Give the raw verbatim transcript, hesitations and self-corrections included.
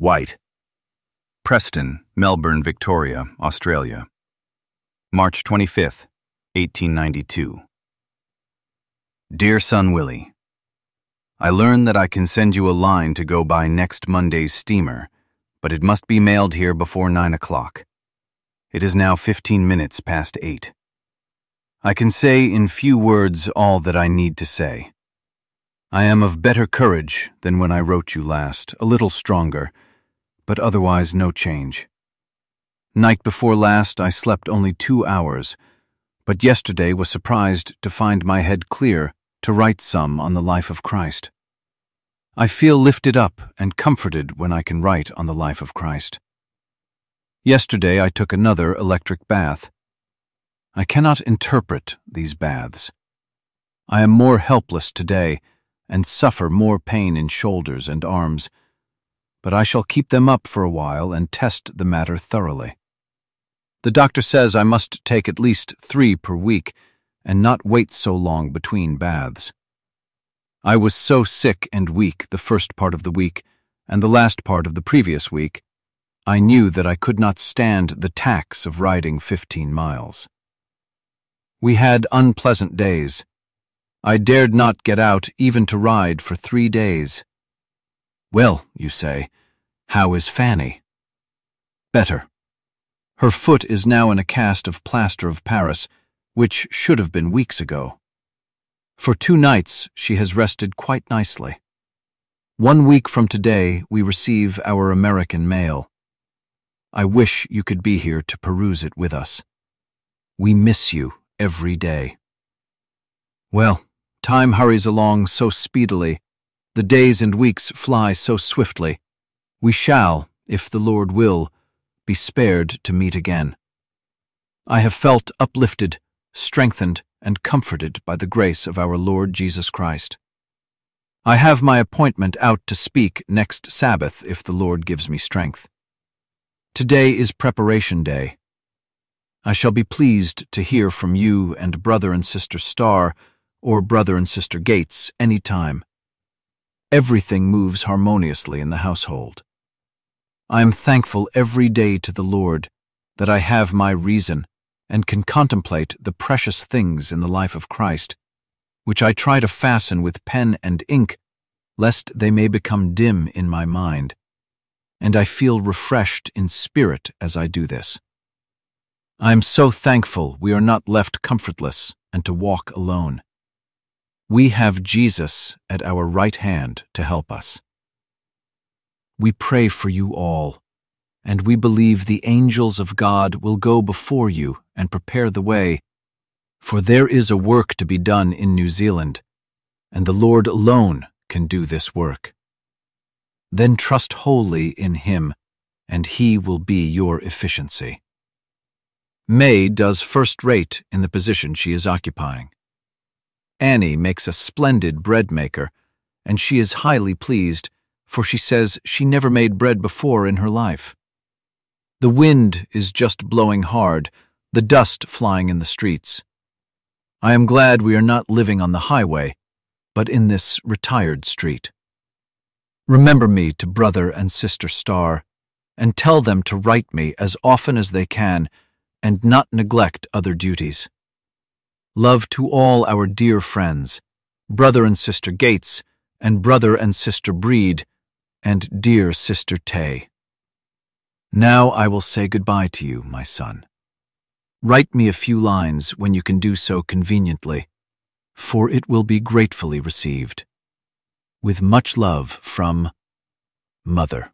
White. Preston, Melbourne, Victoria, Australia. March twenty-fifth, eighteen ninety-two. Dear son Willie, I learn that I can send you a line to go by next Monday's steamer, but it must be mailed here before nine o'clock. It is now fifteen minutes past eight. I can say in few words all that I need to say. I am of better courage than when I wrote you last, a little stronger, but otherwise no change. Night before last I slept only two hours, but yesterday was surprised to find my head clear to write some on the life of Christ. I feel lifted up and comforted when I can write on the life of Christ. Yesterday I took another electric bath. I cannot interpret these baths. I am more helpless today and suffer more pain in shoulders and arms, but I shall keep them up for a while and test the matter thoroughly. The doctor says I must take at least three per week and not wait so long between baths. I was so sick and weak the first part of the week and the last part of the previous week, I knew that I could not stand the tax of riding fifteen miles. We had unpleasant days. I dared not get out even to ride for three days. Well, you say, how is Fanny? Better. Her foot is now in a cast of plaster of Paris, which should have been weeks ago. For two nights she has rested quite nicely. One week from today we receive our American mail. I wish you could be here to peruse it with us. We miss you every day. Well, time hurries along so speedily. The days and weeks fly so swiftly. We shall, if the Lord will, be spared to meet again. I have felt uplifted, strengthened, and comforted by the grace of our Lord Jesus Christ. I have my appointment out to speak next Sabbath if the Lord gives me strength. Today is preparation day. I shall be pleased to hear from you and brother and sister Starr or brother and sister Gates any time. Everything moves harmoniously in the household. I am thankful every day to the Lord that I have my reason and can contemplate the precious things in the life of Christ, which I try to fasten with pen and ink, lest they may become dim in my mind, and I feel refreshed in spirit as I do this. I am so thankful we are not left comfortless and to walk alone. We have Jesus at our right hand to help us. We pray for you all, and we believe the angels of God will go before you and prepare the way, for there is a work to be done in New Zealand, and the Lord alone can do this work. Then trust wholly in Him, and He will be your efficiency. May does first-rate in the position she is occupying. Annie makes a splendid bread maker, and she is highly pleased, for she says she never made bread before in her life. The wind is just blowing hard, the dust flying in the streets. I am glad we are not living on the highway, but in this retired street. Remember me to brother and sister Starr, and tell them to write me as often as they can, and not neglect other duties. Love to all our dear friends, brother and sister Gates, and brother and sister Breed, and dear sister Tay. Now I will say goodbye to you, my son. Write me a few lines when you can do so conveniently, for it will be gratefully received. With much love from Mother.